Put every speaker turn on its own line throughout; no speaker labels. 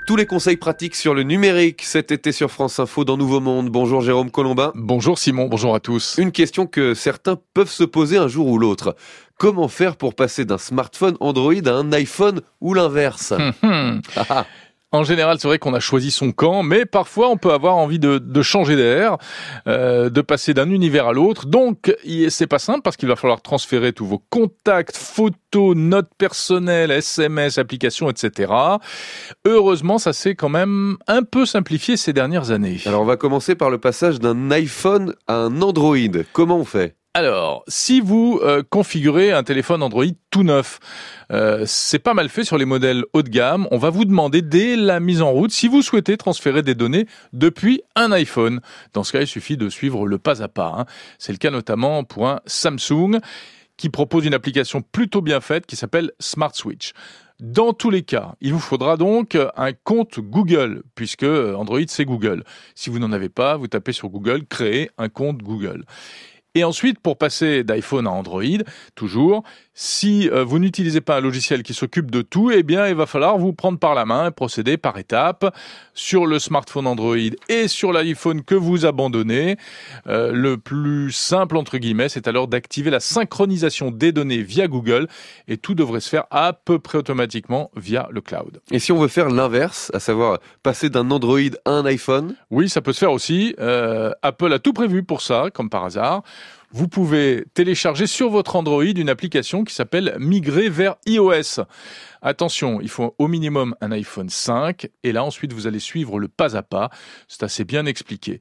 Tous les conseils pratiques sur le numérique cet été sur France Info dans Nouveau Monde. Bonjour Jérôme Colombin.
Bonjour Simon, bonjour à tous.
Une question que certains peuvent se poser un jour ou l'autre. Comment faire pour passer d'un smartphone Android à un iPhone ou l'inverse?
En général, c'est vrai qu'on a choisi son camp, mais parfois on peut avoir envie de changer d'air, de passer d'un univers à l'autre. Donc, c'est pas simple parce qu'il va falloir transférer tous vos contacts, photos, notes personnelles, SMS, applications, etc. Heureusement, ça s'est quand même un peu simplifié ces dernières années.
Alors, on va commencer par le passage d'un iPhone à un Android. Comment on fait?
Alors, si vous configurez un téléphone Android tout neuf, c'est pas mal fait sur les modèles haut de gamme. On va vous demander dès la mise en route si vous souhaitez transférer des données depuis un iPhone. Dans ce cas, il suffit de suivre le pas à pas. C'est le cas notamment pour un Samsung qui propose une application plutôt bien faite qui s'appelle Smart Switch. Dans tous les cas, il vous faudra donc un compte Google, puisque Android c'est Google. Si vous n'en avez pas, vous tapez sur Google, créer un compte Google. Et ensuite, pour passer d'iPhone à Android, toujours, si vous n'utilisez pas un logiciel qui s'occupe de tout, eh bien, il va falloir vous prendre par la main et procéder par étapes sur le smartphone Android et sur l'iPhone que vous abandonnez. Le plus simple, entre guillemets, c'est alors d'activer la synchronisation des données via Google et tout devrait se faire à peu près automatiquement via le cloud.
Et si on veut faire l'inverse, à savoir passer d'un Android à un iPhone?
Oui, ça peut se faire aussi. Apple a tout prévu pour ça, comme par hasard. Vous pouvez télécharger sur votre Android une application qui s'appelle Migrer vers iOS. Attention, il faut au minimum un iPhone 5 et là ensuite vous allez suivre le pas à pas. C'est assez bien expliqué.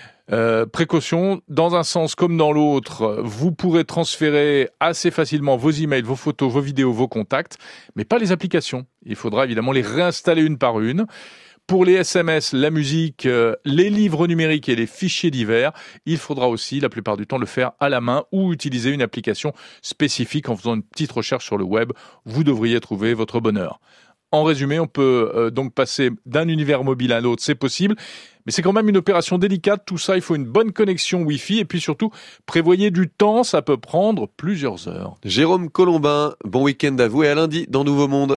Précaution, dans un sens comme dans l'autre, vous pourrez transférer assez facilement vos emails, vos photos, vos vidéos, vos contacts, mais pas les applications. Il faudra évidemment les réinstaller une par une. Pour les SMS, la musique, les livres numériques et les fichiers divers, il faudra aussi, la plupart du temps, le faire à la main ou utiliser une application spécifique en faisant une petite recherche sur le web. Vous devriez trouver votre bonheur. En résumé, on peut donc passer d'un univers mobile à l'autre, c'est possible, mais c'est quand même une opération délicate. Tout ça, il faut une bonne connexion Wi-Fi et puis surtout, prévoyez du temps, ça peut prendre plusieurs heures.
Jérôme Colombin, bon week-end à vous et à lundi dans Nouveau Monde.